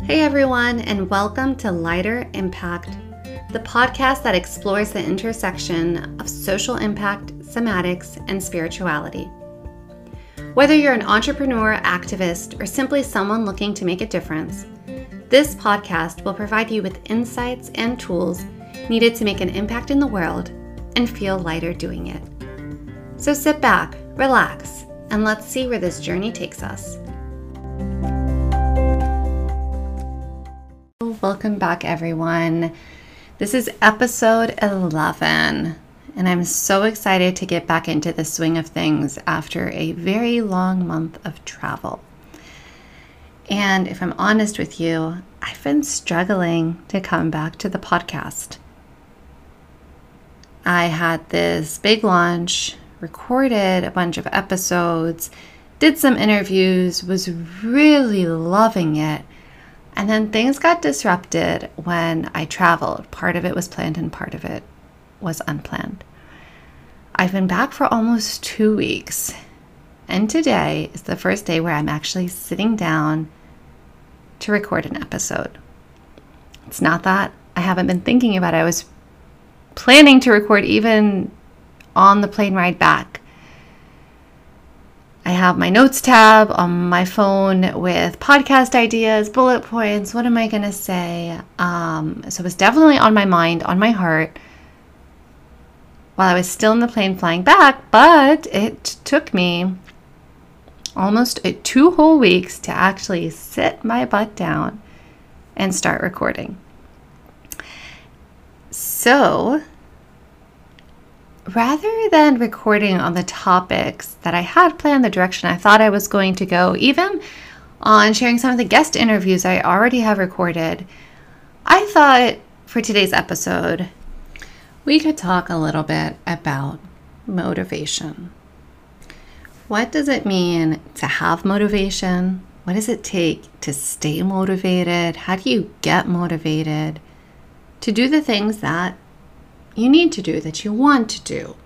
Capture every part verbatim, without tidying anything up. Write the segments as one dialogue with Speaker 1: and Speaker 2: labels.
Speaker 1: Hey everyone, and welcome to Lighter Impact, the podcast that explores the intersection of social impact, somatics, and spirituality. Whether you're an entrepreneur, activist, or simply someone looking to make a difference, this podcast will provide you with insights and tools needed to make an impact in the world and feel lighter doing it. So sit back, relax, and let's see where this journey takes us. Welcome back, everyone. This is episode eleven, and I'm so excited to get back into the swing of things after a very long month of travel. And if I'm honest with you, I've been struggling to come back to the podcast. I had this big launch, recorded a bunch of episodes, did some interviews, was really loving it. And then things got disrupted when I traveled. Part of it was planned and part of it was unplanned. I've been back for almost two weeks. And today is the first day where I'm actually sitting down to record an episode. It's not that I haven't been thinking about it. I was planning to record even on the plane ride back. I have my notes tab on my phone with podcast ideas, bullet points. What am I going to say? Um, so it was definitely on my mind, on my heart, while I was still in the plane flying back. But it took me almost two whole weeks to actually sit my butt down and start recording. So rather than recording on the topics that I had planned, the direction I thought I was going to go, even on sharing some of the guest interviews I already have recorded, I thought for today's episode, we could talk a little bit about motivation. What does it mean to have motivation? What does it take to stay motivated? How do you get motivated to do the things that you need to do, that you want to do?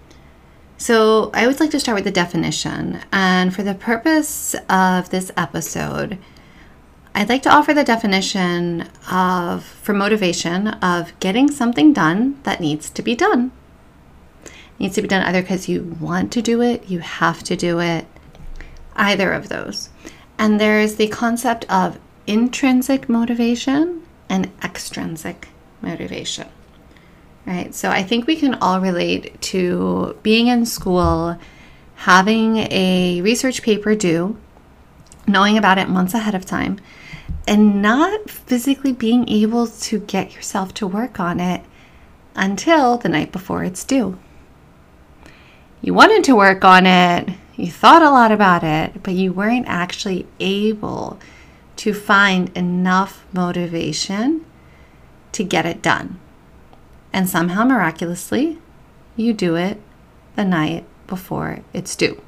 Speaker 1: So I always like to start with the definition. And for the purpose of this episode, I'd like to offer the definition of, for motivation, of getting something done that needs to be done. It needs to be done either because you want to do it, you have to do it, either of those. And there's the concept of intrinsic motivation and extrinsic motivation. Right, so I think we can all relate to being in school, having a research paper due, knowing about it months ahead of time, and not physically being able to get yourself to work on it until the night before it's due. You wanted to work on it, you thought a lot about it, but you weren't actually able to find enough motivation to get it done. And somehow, miraculously, you do it the night before it's due.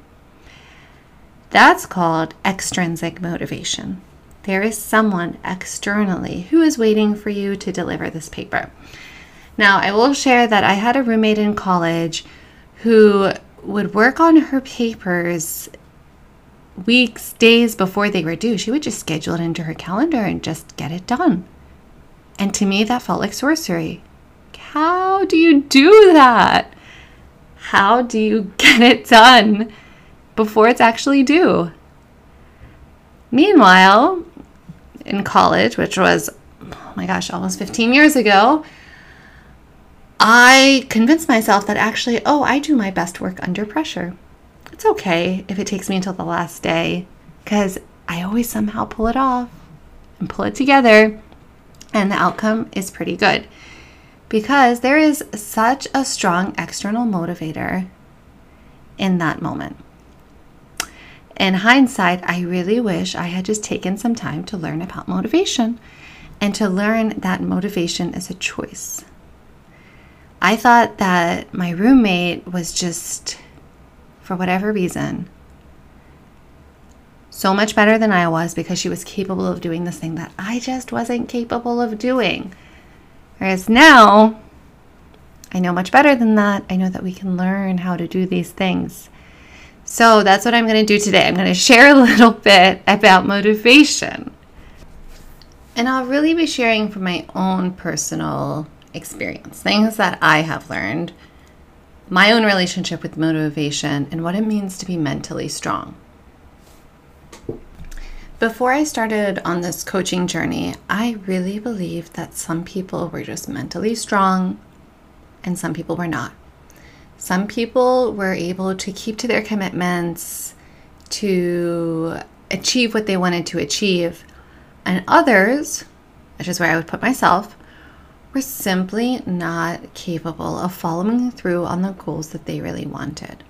Speaker 1: That's called extrinsic motivation. There is someone externally who is waiting for you to deliver this paper. Now, I will share that I had a roommate in college who would work on her papers weeks, days before they were due. She would just schedule it into her calendar and just get it done. And to me, that felt like sorcery. How do you do that? How do you get it done before it's actually due? Meanwhile, in college, which was, oh my gosh, almost fifteen years ago, I convinced myself that actually, oh, I do my best work under pressure. It's okay if it takes me until the last day, because I always somehow pull it off and pull it together, and the outcome is pretty good. Because there is such a strong external motivator in that moment. In hindsight, I really wish I had just taken some time to learn about motivation and to learn that motivation is a choice. I thought that my roommate was just, for whatever reason, so much better than I was because she was capable of doing this thing that I just wasn't capable of doing. Whereas now, I know much better than that. I know that we can learn how to do these things. So that's what I'm going to do today. I'm going to share a little bit about motivation. And I'll really be sharing from my own personal experience, things that I have learned, my own relationship with motivation, and what it means to be mentally strong. Before I started on this coaching journey, I really believed that some people were just mentally strong and some people were not. Some people were able to keep to their commitments, to achieve what they wanted to achieve, and others, which is where I would put myself, were simply not capable of following through on the goals that they really wanted.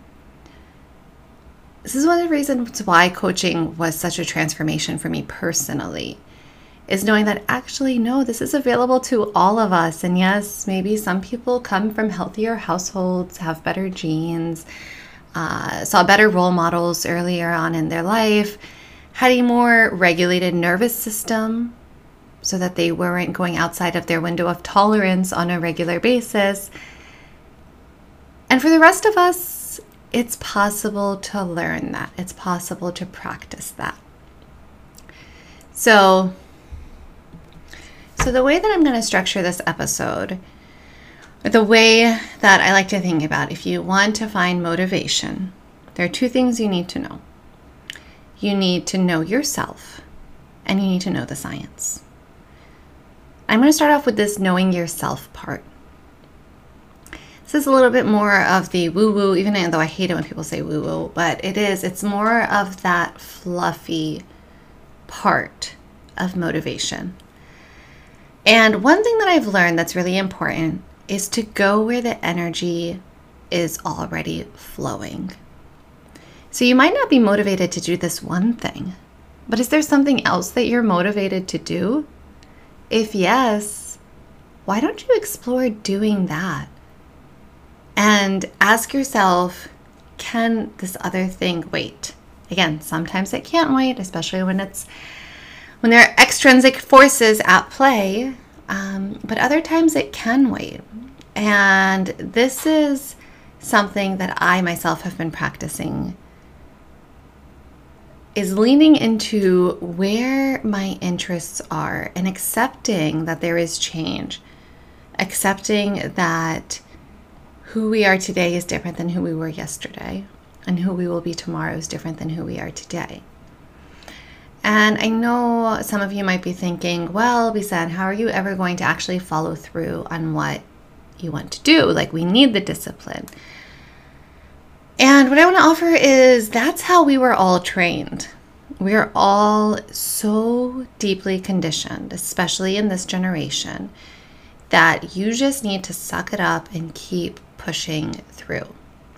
Speaker 1: This is one of the reasons why coaching was such a transformation for me personally, is knowing that actually, no, this is available to all of us. And yes, maybe some people come from healthier households, have better genes, uh, saw better role models earlier on in their life, had a more regulated nervous system so that they weren't going outside of their window of tolerance on a regular basis. And for the rest of us, it's possible to learn that. It's possible to practice that. So, so the way that I'm going to structure this episode, or the way that I like to think about, if you want to find motivation, there are two things you need to know. You need to know yourself, and you need to know the science. I'm going to start off with this knowing yourself part. This is a little bit more of the woo-woo, even though I hate it when people say woo-woo, but it is. It's more of that fluffy part of motivation. And one thing that I've learned that's really important is to go where the energy is already flowing. So you might not be motivated to do this one thing, but is there something else that you're motivated to do? If yes, why don't you explore doing that? And ask yourself, can this other thing wait? Again, sometimes it can't wait, especially when it's when there are extrinsic forces at play, um, but other times it can wait. And this is something that I myself have been practicing, is leaning into where my interests are and accepting that there is change, accepting that who we are today is different than who we were yesterday, and who we will be tomorrow is different than who we are today. And I know some of you might be thinking, well, Bisan, how are you ever going to actually follow through on what you want to do? Like, we need the discipline. And what I want to offer is that's how we were all trained. We are all so deeply conditioned, especially in this generation, that you just need to suck it up and keep pushing through.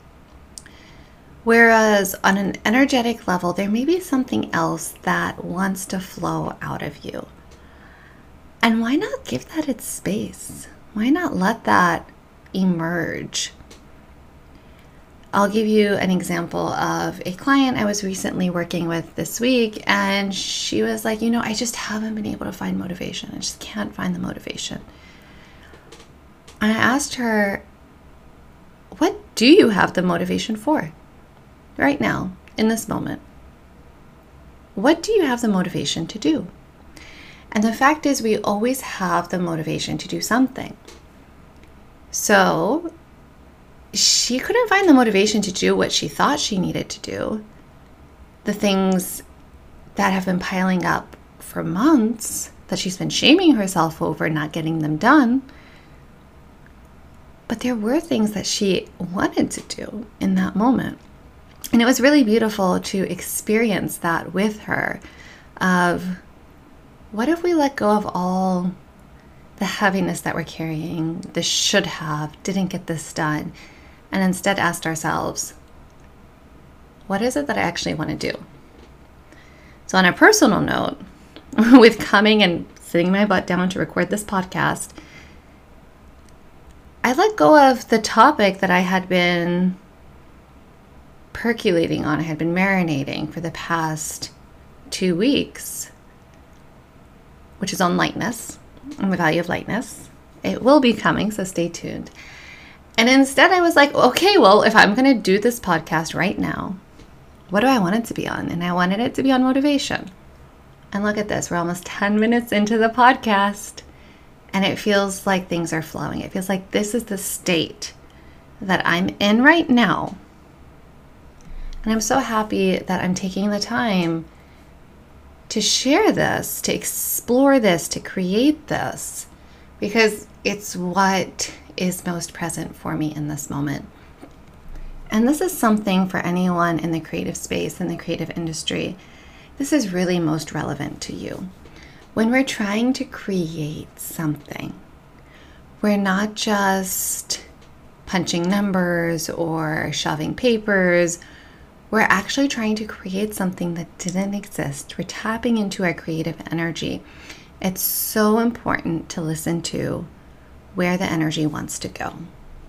Speaker 1: Whereas on an energetic level, there may be something else that wants to flow out of you. And why not give that its space? Why not let that emerge? I'll give you an example of a client I was recently working with this week, and she was like, you know, I just haven't been able to find motivation. I just can't find the motivation. And I asked her, what do you have the motivation for right now, in this moment? What do you have the motivation to do? And the fact is, we always have the motivation to do something. So she couldn't find the motivation to do what she thought she needed to do, the things that have been piling up for months that she's been shaming herself over not getting them done. But there were things that she wanted to do in that moment. And it was really beautiful to experience that with her of, what if we let go of all the heaviness that we're carrying, the should have, didn't get this done, and instead asked ourselves, what is it that I actually want to do? So on a personal note, with coming and sitting my butt down to record this podcast, I let go of the topic that I had been percolating on, I had been marinating for the past two weeks, which is on lightness and the value of lightness. It will be coming, so stay tuned. And instead I was like, okay, well, if I'm going to do this podcast right now, what do I want it to be on? And I wanted it to be on motivation. And look at this, we're almost ten minutes into the podcast, and it feels like things are flowing. It feels like this is the state that I'm in right now. And I'm so happy that I'm taking the time to share this, to explore this, to create this, because it's what is most present for me in this moment. And this is something for anyone in the creative space, in the creative industry. This is really most relevant to you. When we're trying to create something, we're not just punching numbers or shoving papers. We're actually trying to create something that didn't exist. We're tapping into our creative energy. It's so important to listen to where the energy wants to go.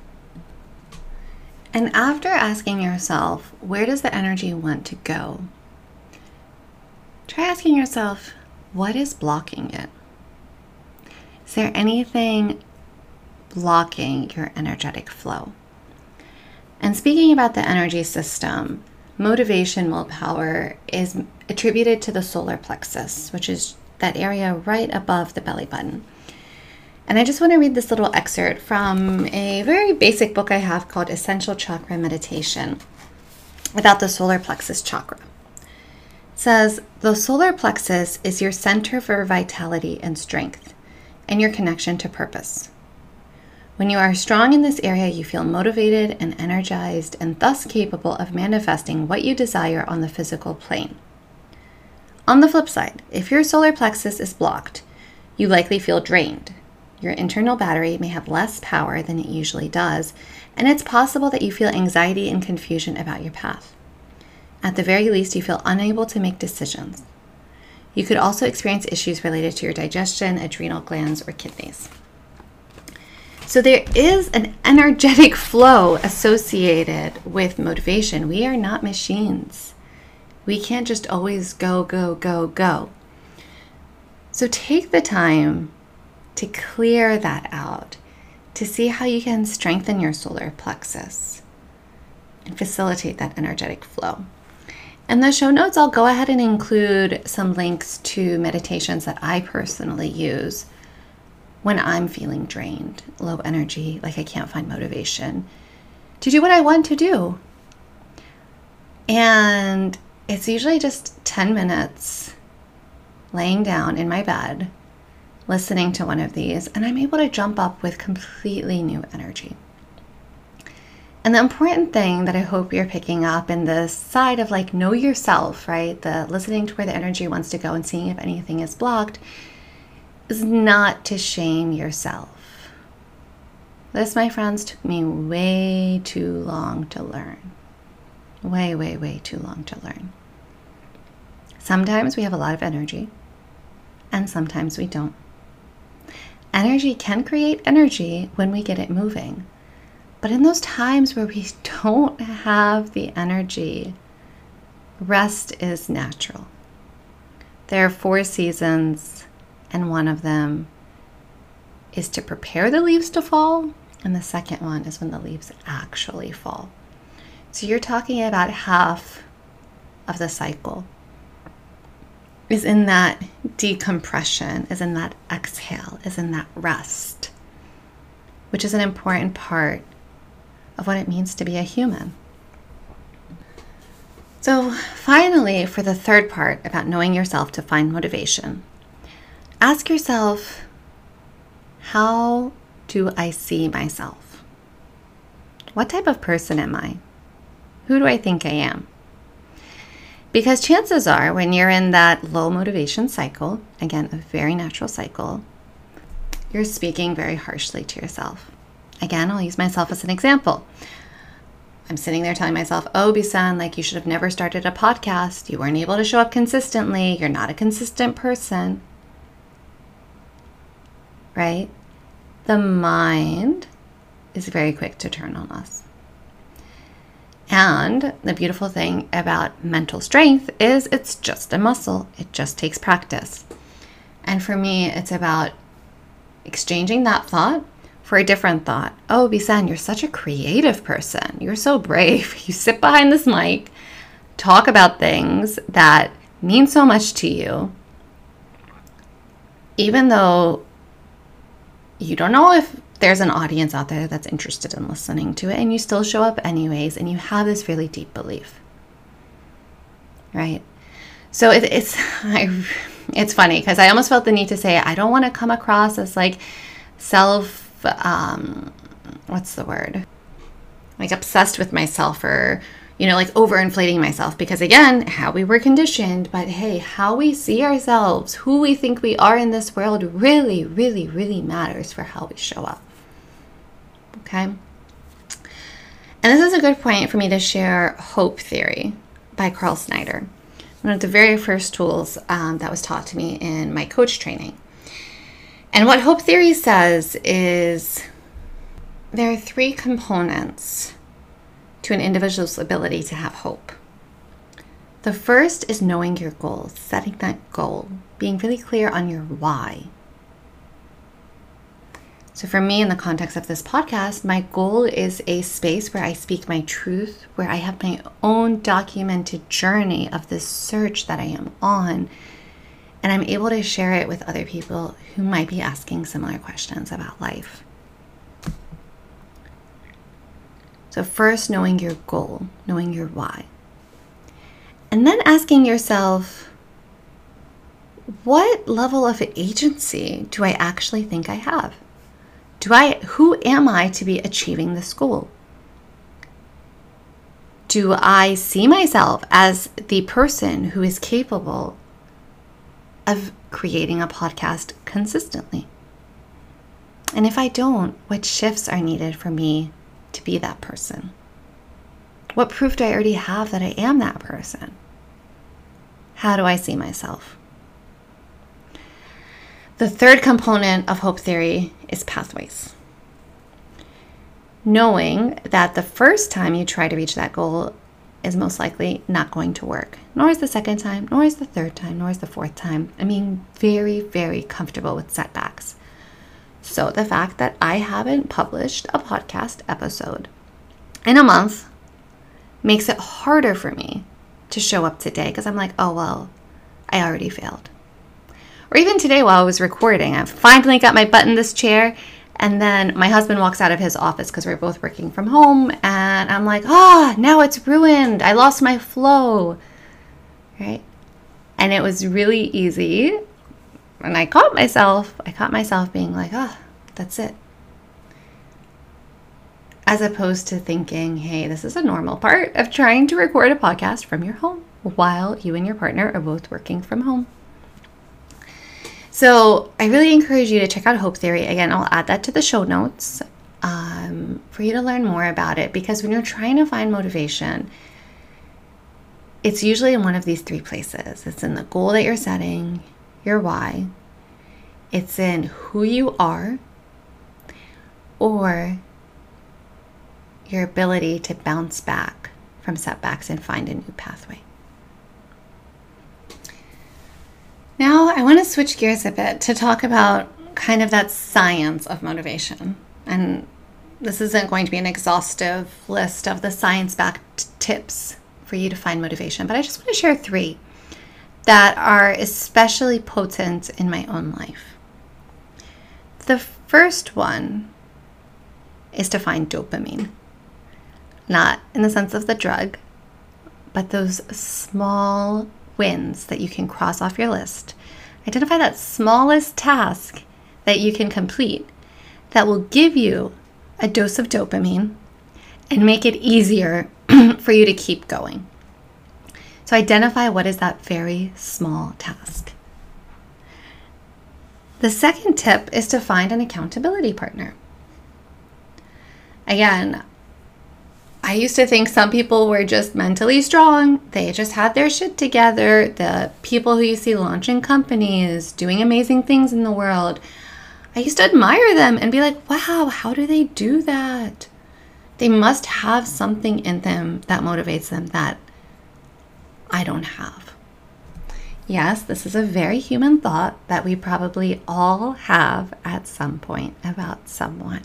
Speaker 1: And after asking yourself, where does the energy want to go? Try asking yourself, what is blocking it? Is there anything blocking your energetic flow? And speaking about the energy system, motivation, willpower is attributed to the solar plexus, which is that area right above the belly button. And I just want to read this little excerpt from a very basic book I have called Essential Chakra Meditation about the solar plexus chakra. It says, the solar plexus is your center for vitality and strength and your connection to purpose. When you are strong in this area, you feel motivated and energized and thus capable of manifesting what you desire on the physical plane. On the flip side, if your solar plexus is blocked, you likely feel drained. Your internal battery may have less power than it usually does, and it's possible that you feel anxiety and confusion about your path. At the very least, you feel unable to make decisions. You could also experience issues related to your digestion, adrenal glands, or kidneys. So there is an energetic flow associated with motivation. We are not machines. We can't just always go, go, go, go. So take the time to clear that out, to see how you can strengthen your solar plexus and facilitate that energetic flow. In the show notes, I'll go ahead and include some links to meditations that I personally use when I'm feeling drained, low energy, like I can't find motivation to do what I want to do. And it's usually just ten minutes laying down in my bed, listening to one of these, and I'm able to jump up with completely new energy. And the important thing that I hope you're picking up in this side of like know yourself, right? The listening to where the energy wants to go and seeing if anything is blocked is not to shame yourself. This, my friends, took me way too long to learn. Way, way, way too long to learn. Sometimes we have a lot of energy, and sometimes we don't. Energy can create energy when we get it moving. But in those times where we don't have the energy, rest is natural. There are four seasons, and one of them is to prepare the leaves to fall, and the second one is when the leaves actually fall. So you're talking about half of the cycle is in that decompression, is in that exhale, is in that rest, which is an important part of what it means to be a human. So finally, for the third part about knowing yourself to find motivation, ask yourself, how do I see myself? What type of person am I? Who do I think I am? Because chances are when you're in that low motivation cycle, again, a very natural cycle, you're speaking very harshly to yourself. Again, I'll use myself as an example. I'm sitting there telling myself, oh, Bisan, like you should have never started a podcast. You weren't able to show up consistently. You're not a consistent person. Right? The mind is very quick to turn on us. And the beautiful thing about mental strength is it's just a muscle. It just takes practice. And for me, it's about exchanging that thought for a different thought. Oh, Bisan, you're such a creative person. You're so brave. You sit behind this mic, talk about things that mean so much to you. even though you don't know if there's an audience out there that's interested in listening to it, and you still show up anyways, and you have this really deep belief, right? So it, it's I, it's funny because I almost felt the need to say I don't want to come across as like self, um, what's the word? Like obsessed with myself, or, you know, like overinflating myself, because again, how we were conditioned. But hey, how we see ourselves, who we think we are in this world really, really, really matters for how we show up. Okay. And this is a good point for me to share Hope Theory by Carl Snyder, one of the very first tools um, that was taught to me in my coach training. And what Hope Theory says is there are three components to an individual's ability to have hope. The first is knowing your goal, setting that goal, being really clear on your why. So for me, in the context of this podcast, my goal is a space where I speak my truth, where I have my own documented journey of this search that I am on, and I'm able to share it with other people who might be asking similar questions about life. So first, knowing your goal, knowing your why. And then asking yourself, what level of agency do I actually think I have? Do I, who am I to be achieving this goal? Do I see myself as the person who is capable of creating a podcast consistently? And if I don't, what shifts are needed for me to be that person? What proof do I already have that I am that person? How do I see myself? The third component of Hope Theory is pathways. Knowing that the first time you try to reach that goal is most likely not going to work, nor is the second time, nor is the third time, nor is the fourth time. I mean, very, very comfortable with setbacks. So the fact that I haven't published a podcast episode in a month makes it harder for me to show up today, because I'm like, oh, well, I already failed. Or even today while I was recording, I finally got my butt in this chair, and then my husband walks out of his office because we're both working from home, and I'm like, ah, oh, now it's ruined. I lost my flow, right? And it was really easy. And I caught myself, I caught myself being like, ah, oh, that's it. As opposed to thinking, hey, this is a normal part of trying to record a podcast from your home while you and your partner are both working from home. So I really encourage you to check out Hope Theory. Again, I'll add that to the show notes um, for you to learn more about it, because when you're trying to find motivation, it's usually in one of these three places. It's in the goal that you're setting, your why, it's in who you are, or your ability to bounce back from setbacks and find a new pathway. Now, I want to switch gears a bit to talk about kind of that science of motivation. And this isn't going to be an exhaustive list of the science-backed tips for you to find motivation, but I just want to share three that are especially potent in my own life. The first one is to find dopamine. Not in the sense of the drug, but those small wins that you can cross off your list. Identify that smallest task that you can complete that will give you a dose of dopamine and make it easier for you to keep going. So identify what is that very small task. The second tip is to find an accountability partner. Again, I used to think some people were just mentally strong. They just had their shit together. The people who you see launching companies, doing amazing things in the world, I used to admire them and be like, wow, how do they do that? They must have something in them that motivates them that I don't have. Yes, this is a very human thought that we probably all have at some point about someone.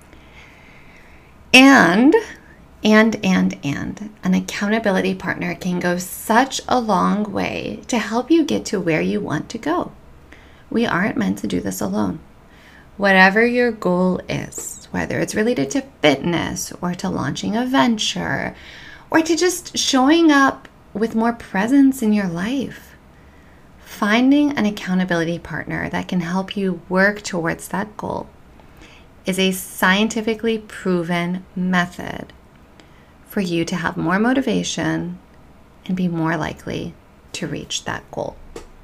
Speaker 1: And And, and, and, an accountability partner can go such a long way to help you get to where you want to go. we aren't meant to do this alone. Whatever your goal is, whether it's related to fitness or to launching a venture or to just showing up with more presence in your life, finding an accountability partner that can help you work towards that goal is a scientifically proven method for you to have more motivation and be more likely to reach that goal.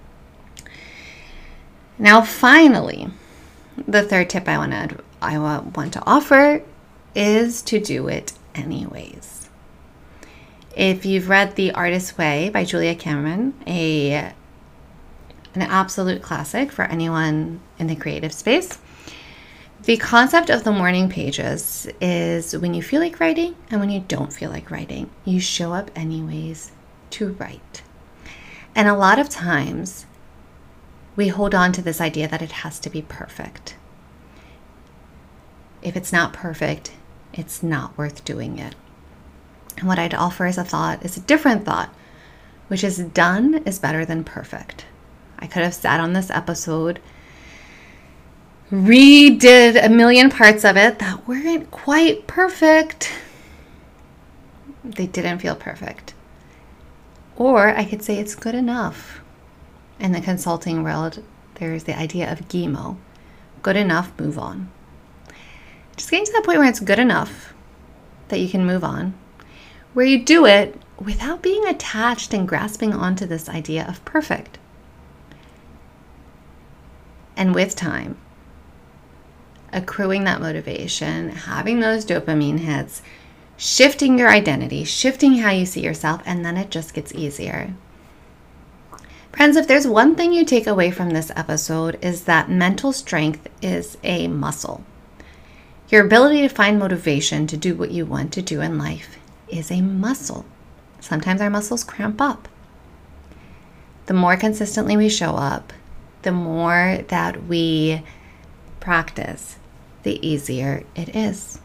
Speaker 1: Now, finally, the third tip I want to I want to offer is to do it anyways. If you've read The Artist's Way by Julia Cameron, a an absolute classic for anyone in the creative space, the concept of the morning pages is when you feel like writing and when you don't feel like writing, you show up anyways to write. And a lot of times we hold on to this idea that it has to be perfect. If it's not perfect, it's not worth doing it. And what I'd offer as a thought is a different thought, which is done is better than perfect. I could have sat on this episode, redid a million parts of it that weren't quite perfect. They didn't feel perfect. Or I could say it's good enough. In the consulting world, there's the idea of G I M O. Good enough, move on. Just getting to that point where it's good enough that you can move on, where you do it without being attached and grasping onto this idea of perfect. And with time, accruing that motivation, having those dopamine hits, shifting your identity, shifting how you see yourself, and then it just gets easier. Friends, if there's one thing you take away from this episode is that mental strength is a muscle. Your ability to find motivation to do what you want to do in life is a muscle. Sometimes our muscles cramp up. The more consistently we show up, the more that we practice, the easier it is.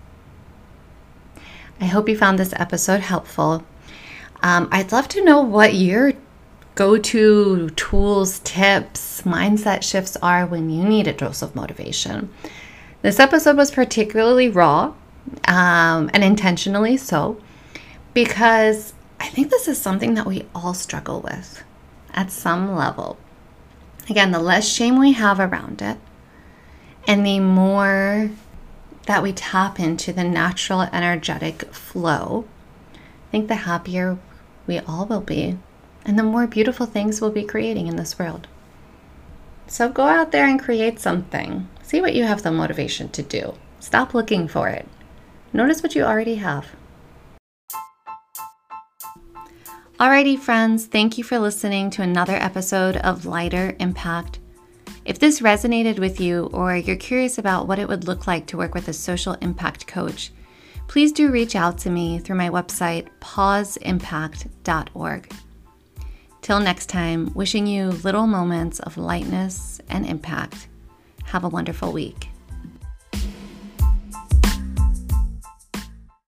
Speaker 1: I hope you found this episode helpful. Um, I'd love to know what your go-to tools, tips, mindset shifts are when you need a dose of motivation. This episode was particularly raw, um, and intentionally so, because I think this is something that we all struggle with at some level. Again, the less shame we have around it, and the more that we tap into the natural energetic flow, I think the happier we all will be, and the more beautiful things we'll be creating in this world. So go out there and create something. See what you have the motivation to do. Stop looking for it. Notice what you already have. Alrighty, friends, thank you for listening to another episode of Lighter Impact. If this resonated with you, or you're curious about what it would look like to work with a social impact coach, please do reach out to me through my website, pause impact dot org. Till next time, wishing you little moments of lightness and impact. Have a wonderful week.